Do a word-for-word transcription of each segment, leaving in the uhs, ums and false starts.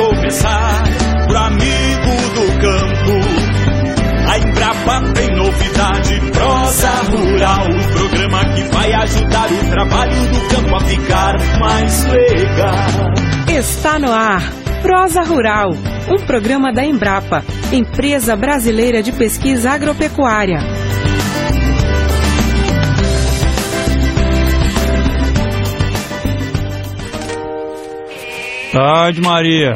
começar. Pro amigo do campo, a Embrapa tem novidade. Prosa Rural, o programa que vai ajudar o trabalho do campo a ficar mais legal. Está no ar Prosa Rural, um programa da Embrapa, Empresa Brasileira de Pesquisa Agropecuária. Tarde, Maria.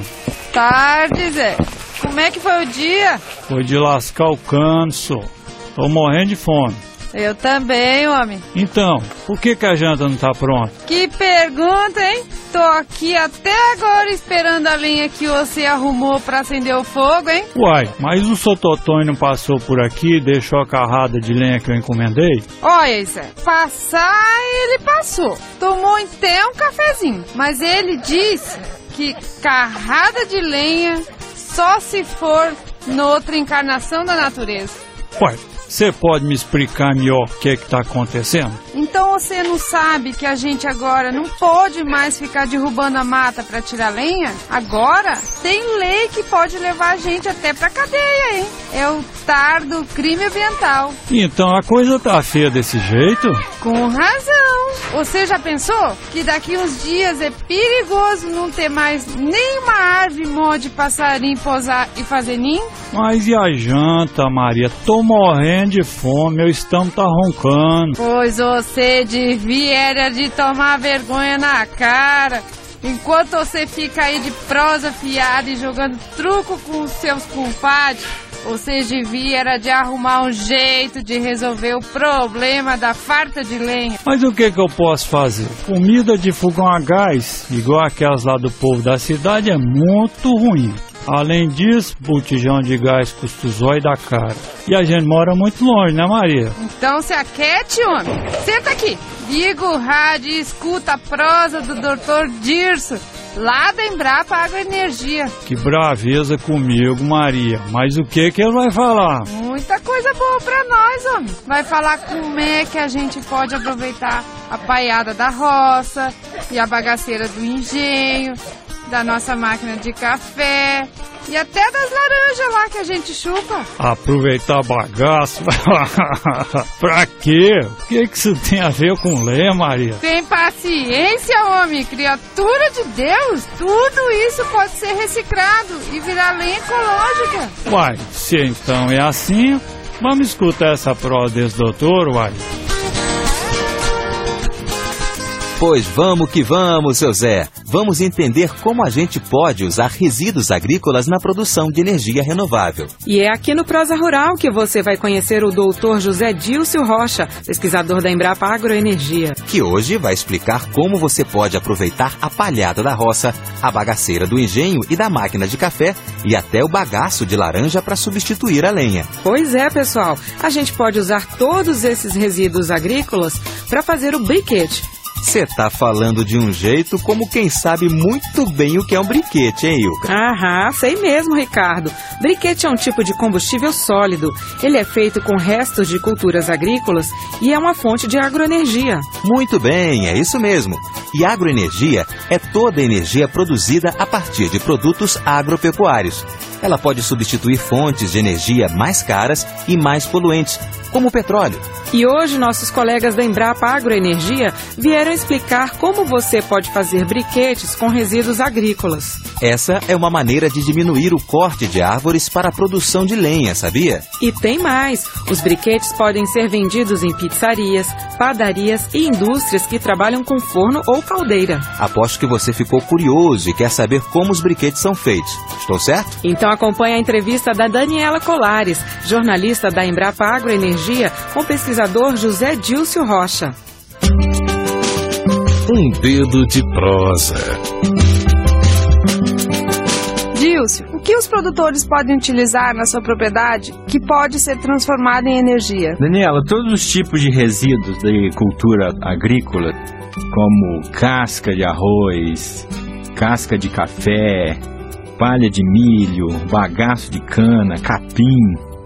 Tarde, Zé. Como é que foi o dia? Foi de lascar o cano, só. Tô morrendo de fome. Eu também, homem. Então, por que que a janta não tá pronta? Que pergunta, hein? Tô aqui até agora esperando a lenha que você arrumou pra acender o fogo, hein? Uai, mas o seu Totônio não passou por aqui e deixou a carrada de lenha que eu encomendei? Olha, Zé, passar ele passou. Tomou até um cafezinho. Mas ele disse que carrada de lenha só se for noutra encarnação da natureza. Uai, você pode me explicar melhor o que é que tá acontecendo? Então você não sabe que a gente agora não pode mais ficar derrubando a mata para tirar lenha? Agora tem lei que pode levar a gente até pra cadeia, hein? É o T A R do crime ambiental. Então a coisa tá feia desse jeito? Com razão. Você já pensou que daqui uns dias é perigoso não ter mais nenhuma árvore mó de passarinho pousar e fazer ninho? Mas e a janta, Maria? Tô morrendo de fome, meu estômago tá roncando. Pois você devia era de tomar vergonha na cara. Enquanto você fica aí de prosa fiada e jogando truco com os seus compadres, você devia era de arrumar um jeito de resolver o problema da farta de lenha. Mas o que que eu posso fazer? Comida de fogão a gás, igual aquelas lá do povo da cidade, é muito ruim. Além disso, botijão de gás custa o zóio da cara. E a gente mora muito longe, né, Maria? Então se aquete, homem. Senta aqui. Liga o rádio e escuta a prosa do doutor Dirso, lá da Embrapa Agroenergia. Que braveza comigo, Maria. Mas o que que ele vai falar? Muita coisa boa pra nós, homem. Vai falar como é que a gente pode aproveitar a paiada da roça e a bagaceira do engenho, da nossa máquina de café e até das laranjas lá que a gente chupa. Aproveitar bagaço? Pra quê? O que que isso tem a ver com lenha, Maria? Tem paciência, homem, criatura de Deus. Tudo isso pode ser reciclado e virar lenha ecológica. Uai, se então é assim, vamos escutar essa prosa desse doutor, uai. Pois vamos que vamos, seu Zé. Vamos entender como a gente pode usar resíduos agrícolas na produção de energia renovável. E é aqui no Prosa Rural que você vai conhecer o doutor José Dílcio Rocha, pesquisador da Embrapa Agroenergia, que hoje vai explicar como você pode aproveitar a palhada da roça, a bagaceira do engenho e da máquina de café e até o bagaço de laranja para substituir a lenha. Pois é, pessoal. A gente pode usar todos esses resíduos agrícolas para fazer o briquete. Você tá falando de um jeito como quem sabe muito bem o que é um briquete, hein, Ilka? Aham, sei mesmo, Ricardo. Briquete é um tipo de combustível sólido. Ele é feito com restos de culturas agrícolas e é uma fonte de agroenergia. Muito bem, é isso mesmo. E agroenergia é toda a energia produzida a partir de produtos agropecuários. Ela pode substituir fontes de energia mais caras e mais poluentes, como o petróleo. E hoje nossos colegas da Embrapa Agroenergia vieram explicar como você pode fazer briquetes com resíduos agrícolas. Essa é uma maneira de diminuir o corte de árvores para a produção de lenha, sabia? E tem mais! Os briquetes podem ser vendidos em pizzarias, padarias e indústrias que trabalham com forno ou caldeira. Aposto que você ficou curioso e quer saber como os briquetes são feitos. Estou certo? Então acompanhe a entrevista da Daniela Colares, jornalista da Embrapa Agroenergia, com o pesquisador José Dílcio Rocha. Um dedo de prosa. Dílcio, o que os produtores podem utilizar na sua propriedade que pode ser transformado em energia? Daniela, todos os tipos de resíduos de cultura agrícola, como casca de arroz, casca de café, palha de milho, bagaço de cana, capim,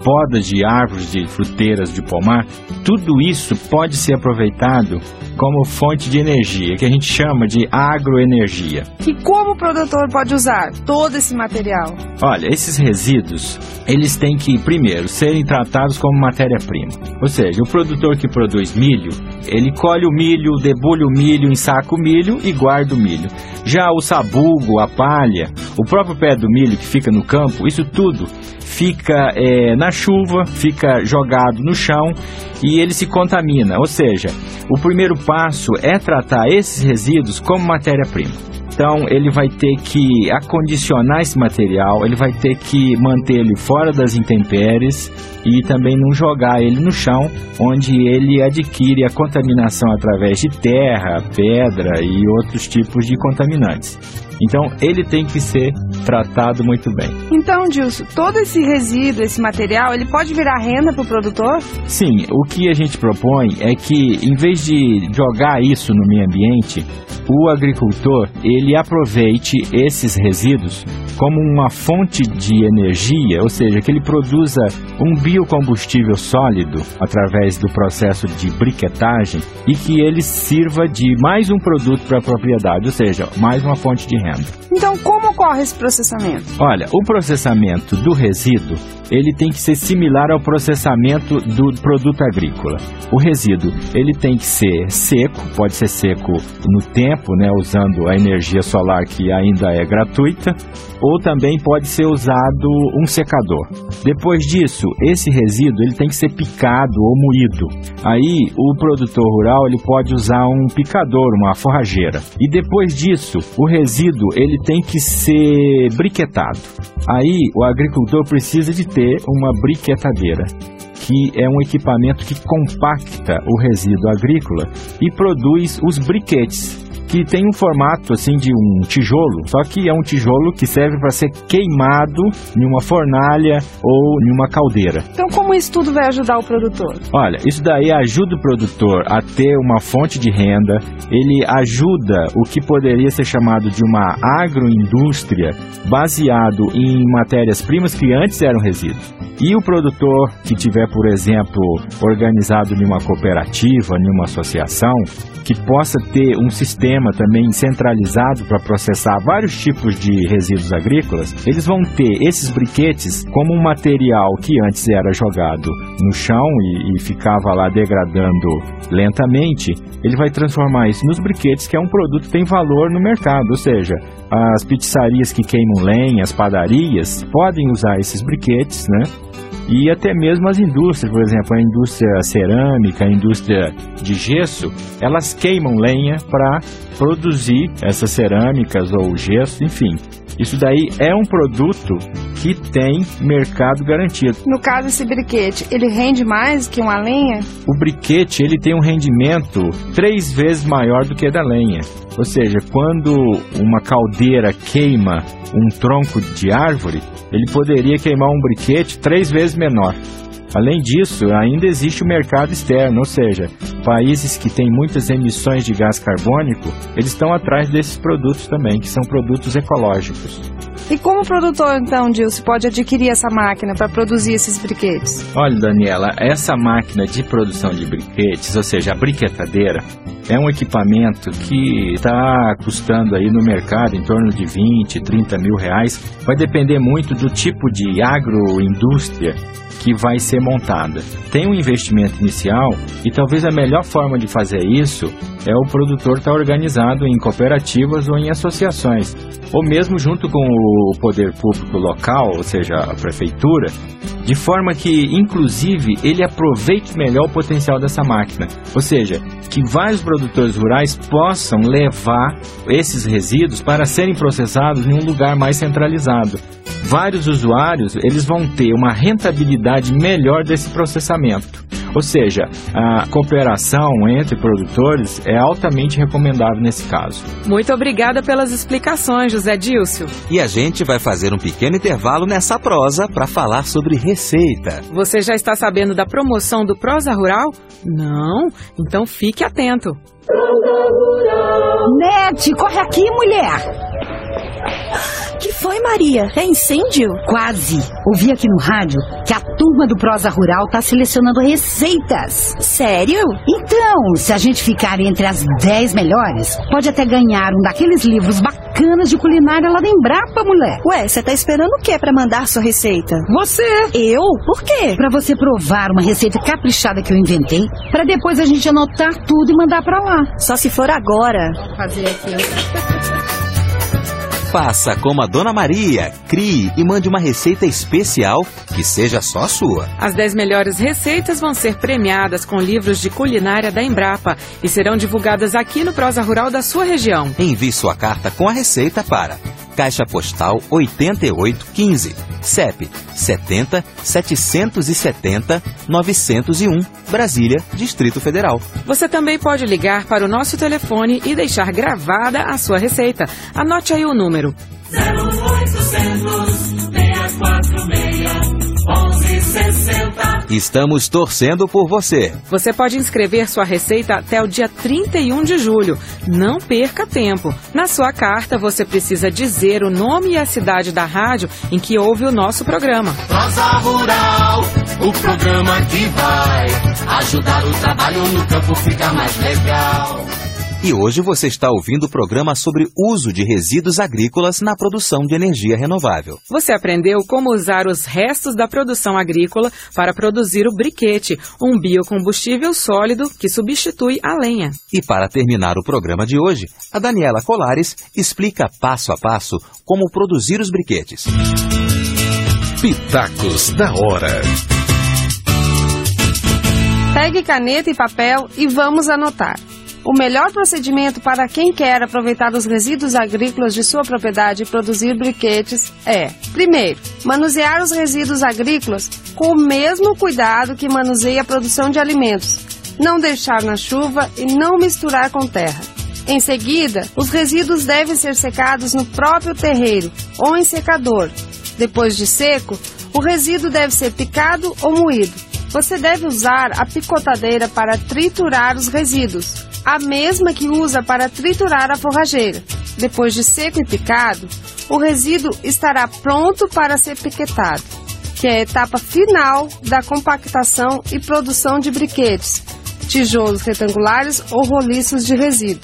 podas de árvores, de fruteiras, de pomar, tudo isso pode ser aproveitado como fonte de energia, que a gente chama de agroenergia. E como o produtor pode usar todo esse material? Olha, esses resíduos, eles têm que, primeiro, serem tratados como matéria-prima. Ou seja, o produtor que produz milho, ele colhe o milho, debulha o milho, ensaca o milho e guarda o milho. Já o sabugo, a palha, o próprio pé do milho que fica no campo, isso tudo fica é, na chuva, fica jogado no chão e ele se contamina. Ou seja, o primeiro passo é tratar esses resíduos como matéria-prima. Então ele vai ter que acondicionar esse material, ele vai ter que manter ele fora das intempéries e também não jogar ele no chão, onde ele adquire a contaminação através de terra, pedra e outros tipos de contaminantes. Então ele tem que ser tratado muito bem. Então, Dilson, todo esse resíduo, esse material, ele pode virar renda para o produtor? Sim, o que a gente propõe é que, em vez de jogar isso no meio ambiente, o agricultor, ele aproveite esses resíduos como uma fonte de energia, ou seja, que ele produza um biocombustível sólido através do processo de briquetagem e que ele sirva de mais um produto para a propriedade, ou seja, mais uma fonte de renda. Então, como ocorre esse processamento? Olha, o processamento do resíduo, ele tem que ser similar ao processamento do produto agrícola. O resíduo, ele tem que ser seco, pode ser seco no tempo, né, usando a energia solar que ainda é gratuita, ou também pode ser usado um secador. Depois disso, esse resíduo ele tem que ser picado ou moído. Aí, o produtor rural ele pode usar um picador, uma forrageira. E depois disso, o resíduo ele tem que ser briquetado. Aí, o agricultor precisa de ter uma briquetadeira, que é um equipamento que compacta o resíduo agrícola e produz os briquetes, que tem um formato assim de um tijolo, só que é um tijolo que serve para ser queimado em uma fornalha ou em uma caldeira. Então, como isso tudo vai ajudar o produtor? Olha, isso daí ajuda o produtor a ter uma fonte de renda, ele ajuda o que poderia ser chamado de uma agroindústria baseado em matérias-primas que antes eram resíduos. E o produtor que tiver, por exemplo, organizado em uma cooperativa, em uma associação, que possa ter um sistema também centralizado para processar vários tipos de resíduos agrícolas, eles vão ter esses briquetes como um material que antes era jogado no chão e, e ficava lá degradando lentamente, ele vai transformar isso nos briquetes, que é um produto que tem valor no mercado, ou seja, as pizzarias que queimam lenha, as padarias, podem usar esses briquetes, né? E até mesmo as indústrias, por exemplo, a indústria cerâmica, a indústria de gesso, elas queimam lenha para produzir essas cerâmicas ou gesso, enfim. Isso daí é um produto que tem mercado garantido. No caso, esse briquete, ele rende mais que uma lenha? O briquete, ele tem um rendimento três vezes maior do que da lenha. Ou seja, quando uma caldeira queima um tronco de árvore, ele poderia queimar um briquete três vezes menor. Além disso, ainda existe o mercado externo, ou seja, países que têm muitas emissões de gás carbônico, eles estão atrás desses produtos também, que são produtos ecológicos. E como o produtor, então, Dilson, pode adquirir essa máquina para produzir esses briquetes? Olha, Daniela, essa máquina de produção de briquetes, ou seja, a briquetadeira, é um equipamento que está custando aí no mercado em torno de vinte, trinta mil reais. Vai depender muito do tipo de agroindústria que vai ser montada. Tem um investimento inicial e talvez a melhor forma de fazer isso é o produtor estar organizado em cooperativas ou em associações, ou mesmo junto com o poder público local, ou seja, a prefeitura, de forma que, inclusive, ele aproveite melhor o potencial dessa máquina. Ou seja, que vários produtores rurais possam levar esses resíduos para serem processados em um lugar mais centralizado. Vários usuários, eles vão ter uma rentabilidade melhor desse processamento. Ou seja, a cooperação entre produtores é altamente recomendável nesse caso. Muito obrigada pelas explicações, José Dilson. E a gente vai fazer um pequeno intervalo nessa prosa para falar sobre receita. Você já está sabendo da promoção do Prosa Rural? Não? Então fique atento. Nete, corre aqui, mulher! Que foi, Maria? É incêndio? Quase. Ouvi aqui no rádio que a turma do Prosa Rural tá selecionando receitas. Sério? Então, se a gente ficar entre as dez melhores, pode até ganhar um daqueles livros bacanas de culinária lá da Embrapa, mulher. Ué, você tá esperando o que pra mandar sua receita? Você. Eu? Por quê? Pra você provar uma receita caprichada que eu inventei, pra depois a gente anotar tudo e mandar pra lá. Só se for agora. Vou fazer aqui. Faça como a Dona Maria, crie e mande uma receita especial que seja só sua. As dez melhores receitas vão ser premiadas com livros de culinária da Embrapa e serão divulgadas aqui no Prosa Rural da sua região. Envie sua carta com a receita para Caixa Postal oitenta e oito quinze, C E P setenta setecentos e setenta novecentos e um, Brasília, Distrito Federal. Você também pode ligar para o nosso telefone e deixar gravada a sua receita. Anote aí o número. zero oitocentos, seis quatro seis, onze sessenta. Estamos torcendo por você. Você pode inscrever sua receita até o dia trinta e um de julho. Não perca tempo. Na sua carta, você precisa dizer o nome e a cidade da rádio em que ouve o nosso programa. Prosa Rural, o programa que vai ajudar o trabalho no campo ficar mais legal. E hoje você está ouvindo o programa sobre uso de resíduos agrícolas na produção de energia renovável. Você aprendeu como usar os restos da produção agrícola para produzir o briquete, um biocombustível sólido que substitui a lenha. E para terminar o programa de hoje, a Daniela Colares explica passo a passo como produzir os briquetes. Pitacos da hora. Pegue caneta e papel e vamos anotar. O melhor procedimento para quem quer aproveitar os resíduos agrícolas de sua propriedade e produzir briquetes é, primeiro, manusear os resíduos agrícolas com o mesmo cuidado que manuseia a produção de alimentos, não deixar na chuva e não misturar com terra. Em seguida, os resíduos devem ser secados no próprio terreiro ou em secador. Depois de seco, o resíduo deve ser picado ou moído. Você deve usar a picotadeira para triturar os resíduos, a mesma que usa para triturar a forrageira. Depois de seco e picado, o resíduo estará pronto para ser piquetado, que é a etapa final da compactação e produção de briquetes, tijolos retangulares ou roliços de resíduo.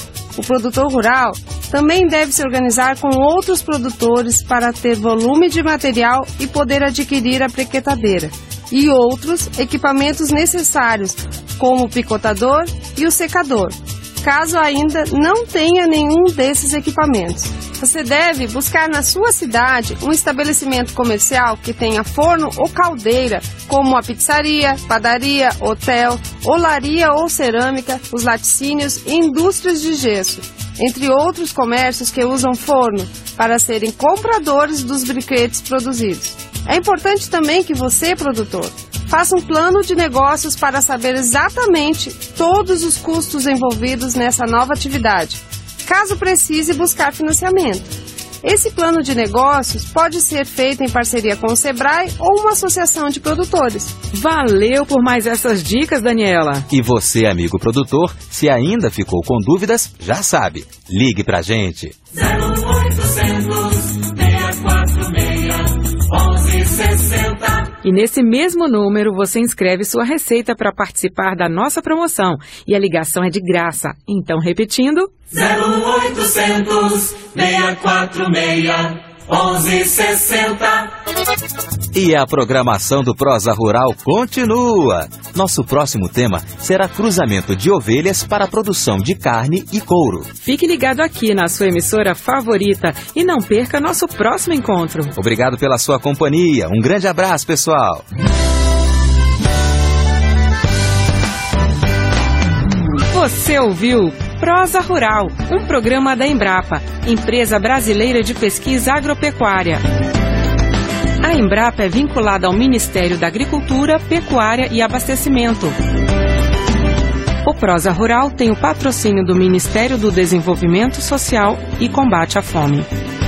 O produtor rural também deve se organizar com outros produtores para ter volume de material e poder adquirir a piquetadeira e outros equipamentos necessários, como o picotador e o secador, caso ainda não tenha nenhum desses equipamentos. Você deve buscar na sua cidade um estabelecimento comercial que tenha forno ou caldeira, como a pizzaria, padaria, hotel, olaria ou cerâmica, os laticínios e indústrias de gesso, entre outros comércios que usam forno para serem compradores dos briquetes produzidos. É importante também que você, produtor, faça um plano de negócios para saber exatamente todos os custos envolvidos nessa nova atividade, caso precise buscar financiamento. Esse plano de negócios pode ser feito em parceria com o Sebrae ou uma associação de produtores. Valeu por mais essas dicas, Daniela. E você, amigo produtor, se ainda ficou com dúvidas, já sabe, ligue pra gente. zero oitocentos, seis quatro seis, onze sessenta. E nesse mesmo número você inscreve sua receita para participar da nossa promoção. E a ligação é de graça. Então, repetindo... zero oitocentos, seis quatro seis, onze sessenta. E a programação do Prosa Rural continua. Nosso próximo tema será cruzamento de ovelhas para a produção de carne e couro. Fique ligado aqui na sua emissora favorita e não perca nosso próximo encontro. Obrigado pela sua companhia. Um grande abraço, pessoal. Você ouviu Prosa Rural, um programa da Embrapa, Empresa Brasileira de Pesquisa Agropecuária. A Embrapa é vinculada ao Ministério da Agricultura, Pecuária e Abastecimento. O Prosa Rural tem o patrocínio do Ministério do Desenvolvimento Social e Combate à Fome.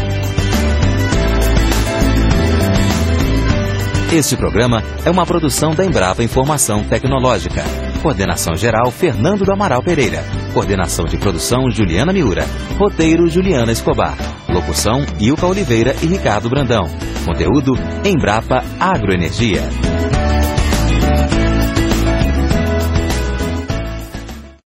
Este programa é uma produção da Embrapa Informação Tecnológica. Coordenação geral, Fernando do Amaral Pereira. Coordenação de produção Juliana Miura. Roteiro Juliana Escobar. Locução Ilka Oliveira e Ricardo Brandão. Conteúdo Embrapa Agroenergia.